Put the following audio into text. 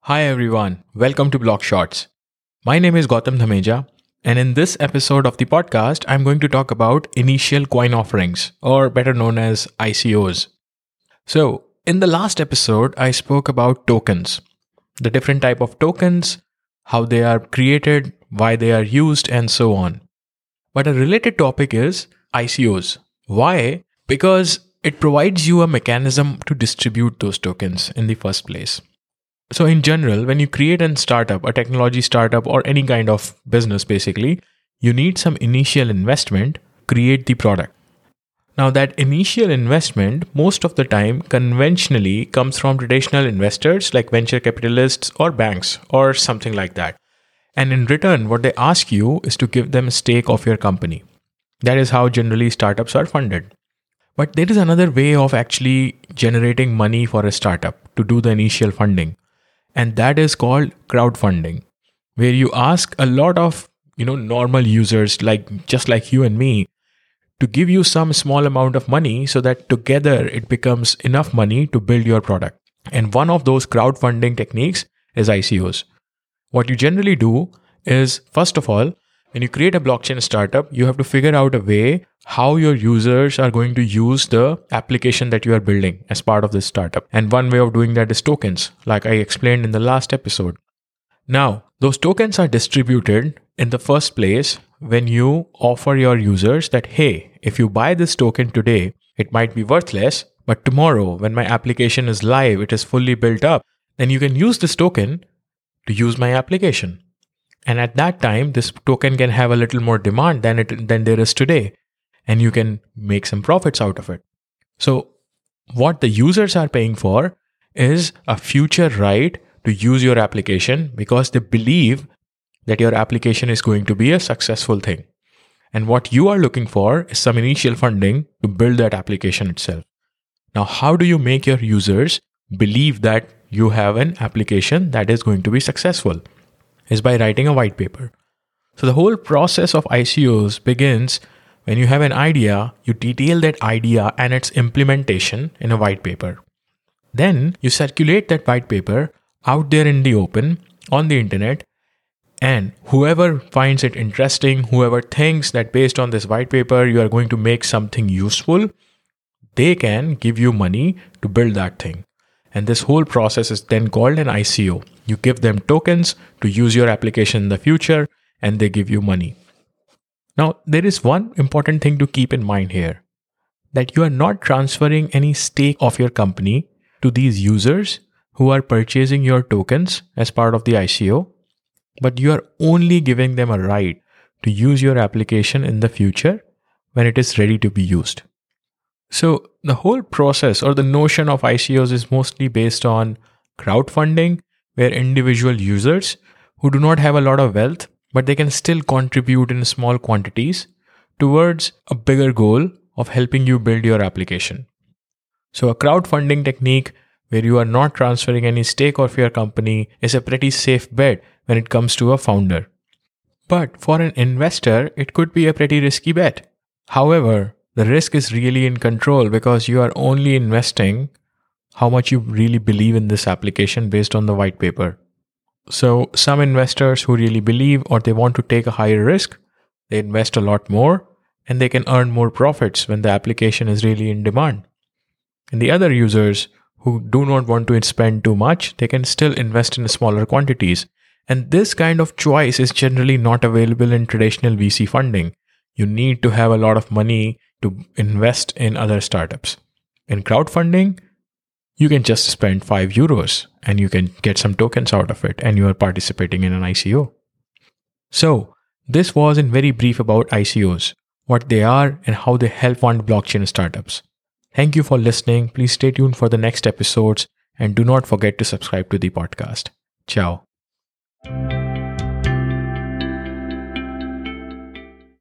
Hi everyone, welcome to Block Shots. My name is Gautam Dhameja, and in this episode of the podcast, I'm going to talk about initial coin offerings, or better known as ICOs. So, in the last episode, I spoke about tokens, the different type of tokens, how they are created, why they are used, and so on. But a related topic is ICOs. Why? Because it provides you a mechanism to distribute those tokens in the first place. So in general, when you create a startup, a technology startup, or any kind of business, basically, you need some initial investment to create the product. Now that initial investment, most of the time, conventionally comes from traditional investors like venture capitalists or banks or something like that. And in return, what they ask you is to give them a stake of your company. That is how generally startups are funded. But there is another way of actually generating money for a startup to do the initial funding. And that is called crowdfunding, where you ask a lot of normal users just like you and me to give you some small amount of money so that together it becomes enough money to build your product. And one of those crowdfunding techniques is ICOs. What you generally do is, first of all, when you create a blockchain startup, you have to figure out a way how your users are going to use the application that you are building as part of this startup. And one way of doing that is tokens, like I explained in the last episode. Now, those tokens are distributed in the first place when you offer your users that, hey, if you buy this token today, it might be worthless, but tomorrow when my application is live, it is fully built up, then you can use this token to use my application. And at that time, this token can have a little more demand than there is today. And you can make some profits out of it. So what the users are paying for is a future right to use your application because they believe that your application is going to be a successful thing. And what you are looking for is some initial funding to build that application itself. Now, how do you make your users believe that you have an application that is going to be successful? Is by writing a white paper. So the whole process of ICOs begins when you have an idea, you detail that idea and its implementation in a white paper. Then you circulate that white paper out there in the open on the internet, and whoever finds it interesting, whoever thinks that based on this white paper you are going to make something useful, they can give you money to build that thing. And this whole process is then called an ICO. You give them tokens to use your application in the future, and they give you money. Now, there is one important thing to keep in mind here, that you are not transferring any stake of your company to these users who are purchasing your tokens as part of the ICO, but you are only giving them a right to use your application in the future when it is ready to be used. So the whole process or the notion of ICOs is mostly based on crowdfunding, where individual users who do not have a lot of wealth, but they can still contribute in small quantities towards a bigger goal of helping you build your application. So a crowdfunding technique where you are not transferring any stake of your company is a pretty safe bet when it comes to a founder. But for an investor, it could be a pretty risky bet. However, the risk is really in control because you are only investing how much you really believe in this application based on the white paper. So some investors who really believe or they want to take a higher risk, they invest a lot more and they can earn more profits when the application is really in demand. And the other users who do not want to spend too much, they can still invest in smaller quantities. And this kind of choice is generally not available in traditional VC funding. You need to have a lot of money to invest in other startups. In crowdfunding, you can just spend €5 and you can get some tokens out of it and you are participating in an ICO. So this was in very brief about ICOs, what they are and how they help fund blockchain startups. Thank you for listening. Please stay tuned for the next episodes and do not forget to subscribe to the podcast. Ciao.